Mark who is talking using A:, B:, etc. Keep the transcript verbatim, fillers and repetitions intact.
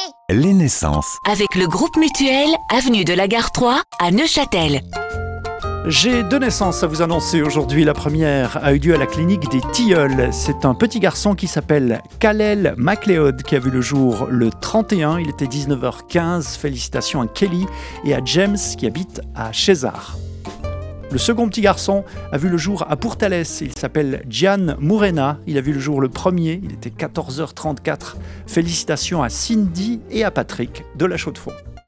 A: Les naissances.
B: Avec le groupe Mutuel, avenue de la Gare trois à Neuchâtel.
C: J'ai deux naissances à vous annoncer aujourd'hui. La première a eu lieu à la clinique des Tilleuls. C'est un petit garçon qui s'appelle Kalel MacLeod qui a vu le jour le trente et un. Il était dix-neuf heures quinze. Félicitations à Kelly et à James qui habitent à César. Le second petit garçon a vu le jour à Pourtalès. Il s'appelle Gian Murena. Il a vu le jour le premier. Il était quatorze heures trente-quatre. Félicitations à Cindy et à Patrick de la Chaux-de-Fonds.